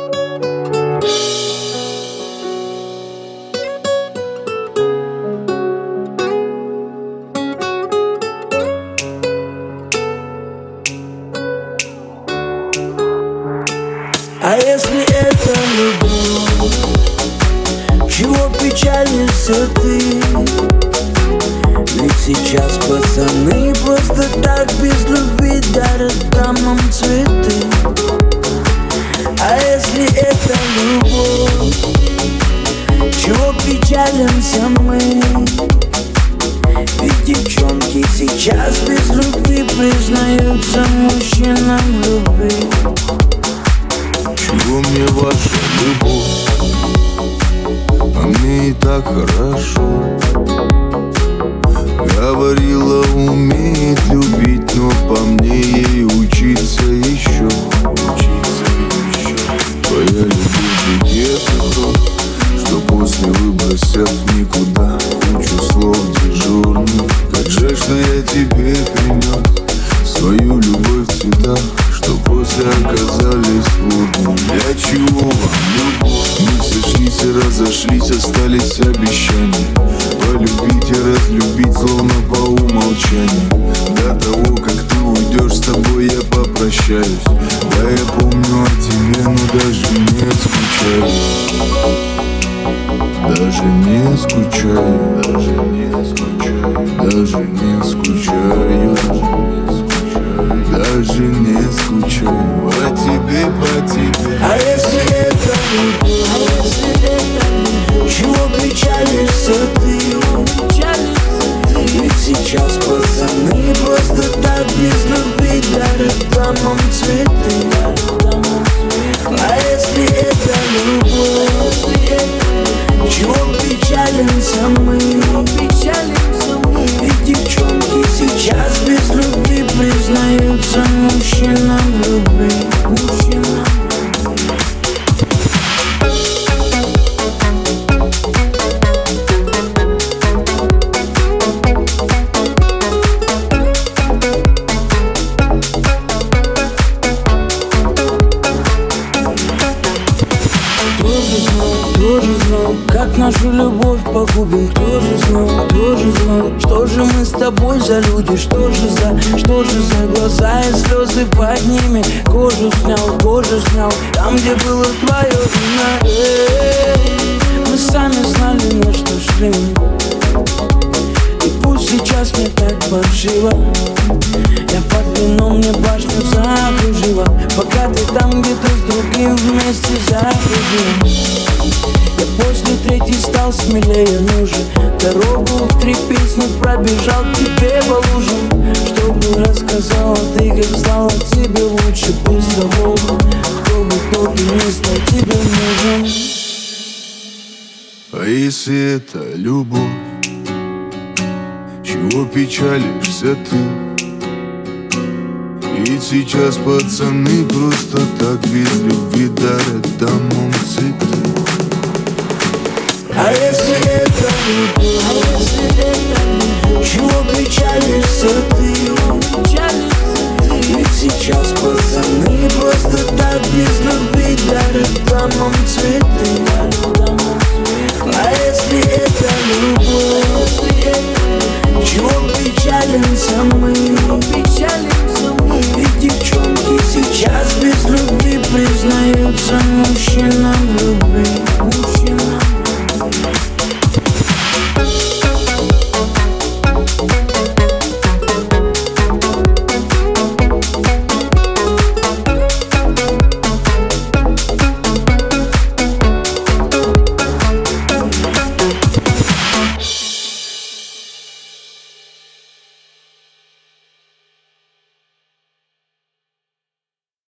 А если это любовь, чего печалишься ты? Ведь сейчас пацаны просто так без любви дарят дамам цветы. А если это любовь, чего печалимся мы? Ведь девчонки сейчас без любви признаются мужчинам в любви. Чего мне ваша любовь? А мне и так хорошо. Говорила, умеет любить, но по мне ей учиться еще. Твоя любовь где-то кровь, что после выбросят в никуда. Кучу слов дежурных. Как жаль, что я тебе принес свою любовь в цветах, что после оказались водными. Для чего вам любовь? Мы сошлись и разошлись, остались обещания полюбить и разлюбить, словно по умолчанию. До того, как ты уйдешь, с тобой я попрощаюсь. Да, я помню о тебе, но даже не скучаю. Даже не скучаю, даже не скучаю, даже не скучаю, даже не скучаю по тебе, по тебе. А если это любовь, чего печалишься ты? Ведь сейчас пацаны просто так без любви дарят дамам цветы. А если это любовь, чего печалимся мы? Ведь девчонки сейчас без любви признаются мужчинам в любви. Тоже знал, как нашу любовь погубим. Кто же знал, что же мы с тобой за люди? Что же за глаза и слезы под ними? Кожу снял, там, где было твое вино. Мы сами знали, на что шли. И пусть сейчас мне так паршиво, я под вином, мне башню закружила. Пока ты там где-то с другим вместе закружила. Я после третьей стал смелее, ну же. Дорогу в 3 песни пробежал к тебе по лужам, чтобы рассказала ты, как стало тебе лучше. Без того, кто в итоге не стал тебе нужен. А если это любовь, чего печалишься ты? Ведь сейчас пацаны просто так без любви дарят дамам цветы. А если это любовь, чего печалишься ты? Ведь сейчас пацаны просто так без любви дарят дамам цветы.